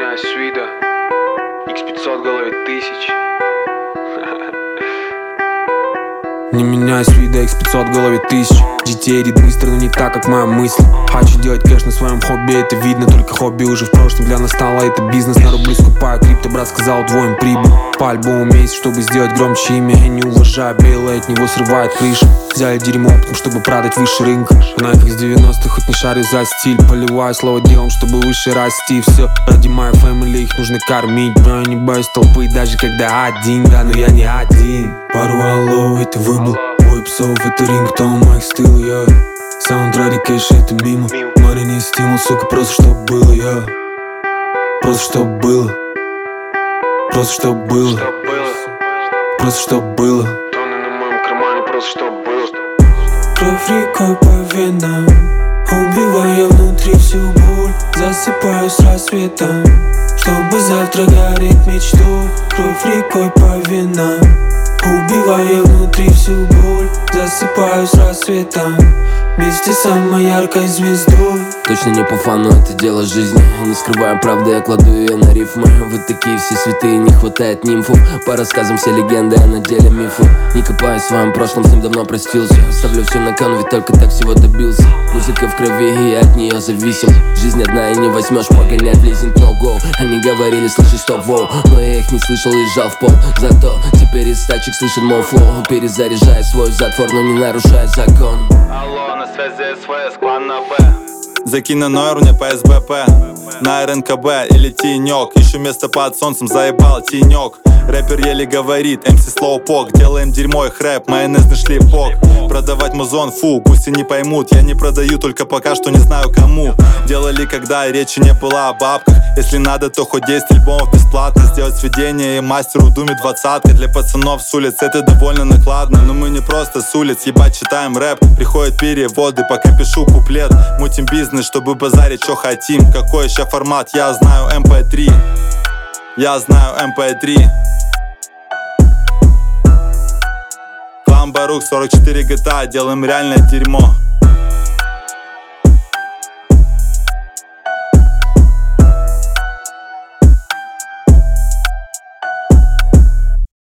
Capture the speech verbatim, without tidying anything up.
меняюсь с вида, икс пятьсот в голове тысяч. Не меняюсь с вида, икс пятьсот в голове тысяч. джи ти эй рит быстро, но не так, как моя мысль. Хочу делать кэш на своем хобби, это видно. Только хобби уже в прошлом, для нас стало это бизнес. На рубли скупаю крипто, брат сказал, удвоим прибыль. По альбому месяц, чтобы сделать громче имя. Я не уважаю белое, от него срывает крышу. Взяли дерьмо оптом, чтобы продать выше рынка. В найках с девяностых, хоть не шарю за стиль. Поливаю слово делом, чтобы выше расти. Все ради моей фэмили, их нужно кормить. Но я не боюсь толпы, даже когда один. Да, но я не один. Пару алло, это выбыл. Бой псов, это рингтон моих стил, я саунд ради кэша, это мимо. Море не стимул, сука, просто чтоб было, я просто чтоб было. Просто чтоб было. Просто чтоб было. Тоны на моем кармане, просто чтоб было. Кровь рекой по венам, убивая внутри всю боль. Засыпаю с рассветом, чтобы завтра гореть мечтой. Кровь рекой по венам, убивая внутри всю боль. Засыпаю с рассветом, вместе с самой яркой звездой. Точно не по фану, это дело жизни. Не скрываю правды, я кладу ее на рифмы. Вы такие все святые, не хватает нимфов. По рассказам все легенды, а на деле мифы. Не копаюсь в своем прошлом, с ним давно простился. Ставлю все на кону, ведь только так всего добился. Музыка в крови, и я от нее зависим. Жизнь одна, и не возьмешь погонять лизинг, no go. Они говорили, слышишь, стоп, воу. Но я их не слышал, лежал в пол. Зато теперь из тачек слышит мой флоу. Перезаряжая свой затвор, но не нарушая закон. Алло, на связи СВС, клан на Б. Закинь на номер мне по эс бэ пэ. На эр эн ка бэ или тенек. Ищу место под солнцем, заебал тенек. Рэпер еле говорит, эм си слоупок. Делаем дерьмо, их рэп, майонезный шлепок. Продавать музон, фу, пусть и не поймут. Я не продаю, только пока что не знаю кому. Делали, когда речи не было о бабках. Если надо, то хоть десять альбомов бесплатно. Сделать сведение и мастеру думе двадцатка. Для пацанов с улиц это довольно накладно. Но мы не просто с улиц, ебать, читаем рэп. Приходят переводы, пока пишу куплет. Мутим бизнес, чтобы базарить, что хотим. Какой еще формат, я знаю эм пэ три. Я знаю эм пэ три. Клан Барух, сорок четыре джи ти эй, делаем реальное дерьмо.